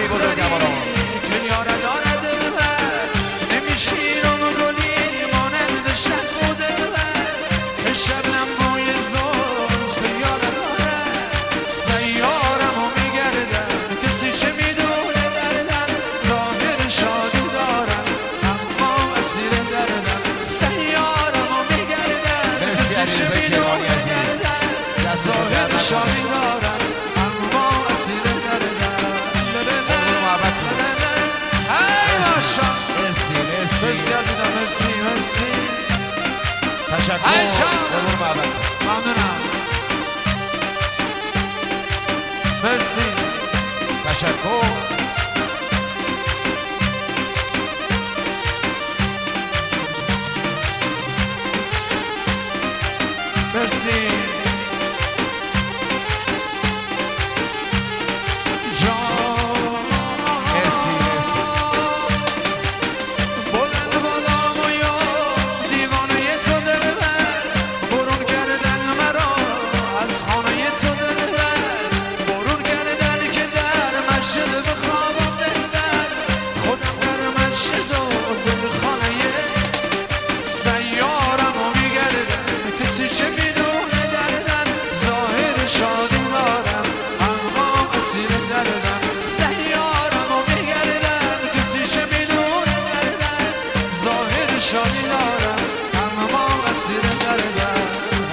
همه بزرگواران. کنیاره داره دلبر نمیشیر و گلی مانند شد دلبر شبنم بوی زلف یاره داره سیارم و میگردم کسی چه میدونه دردم ظاهر شادی دارم اما اسیر دردم سیارم و میگردم کسی چه میدونه دردم ظاهر شادی دارم اما اسیر دردم مرسی تشکر. ممنونم. مرسی تشکر. مرسی شادی دارم اما اسیر دردم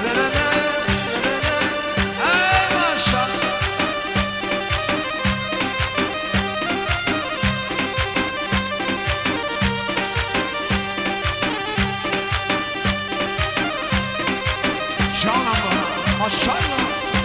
ای ماشاءالله جانم ماشاءالله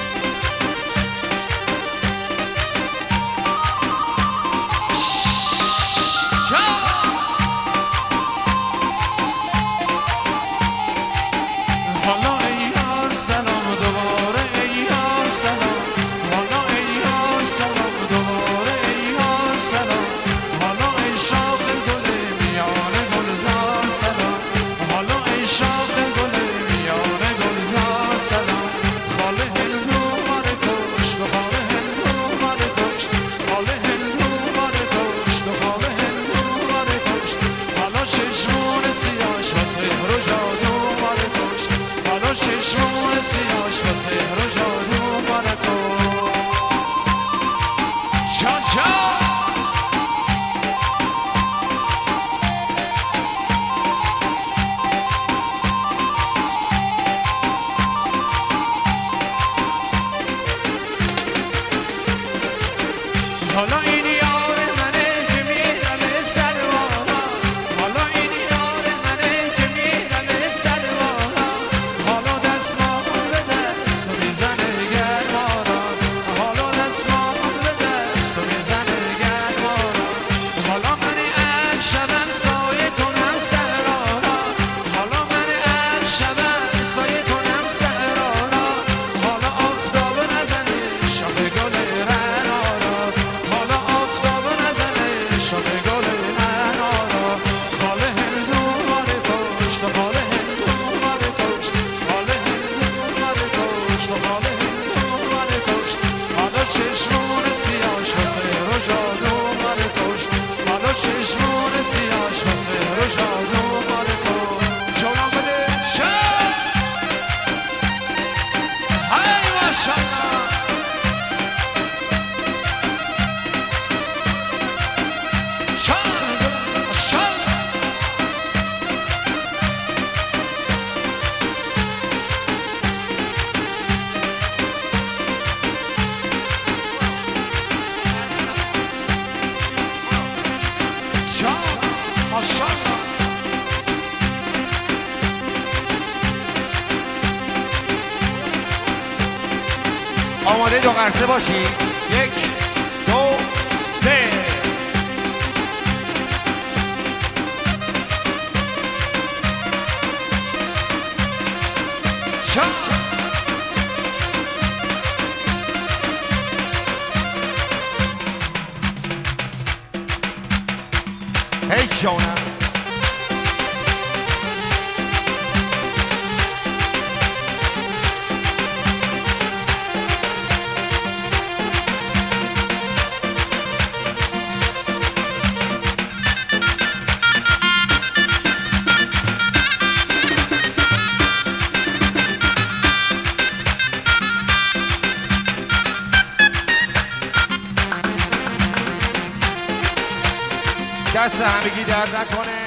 حالا این یار منه که میرم سروانا حالا این یار منه که میرم سروانا حالا دستمال به دست و میزنه گرمانا حالا دستمال به دست و میزنه گرمانا حالا من امشبم سایه کنم سهرانا حالا من امشبم سایه کنم سهرانا حالا آفتاب نزنه شب گل آماده دو قرصه باشی. 1 2 3 هی جانم دست همگی درد نکنه.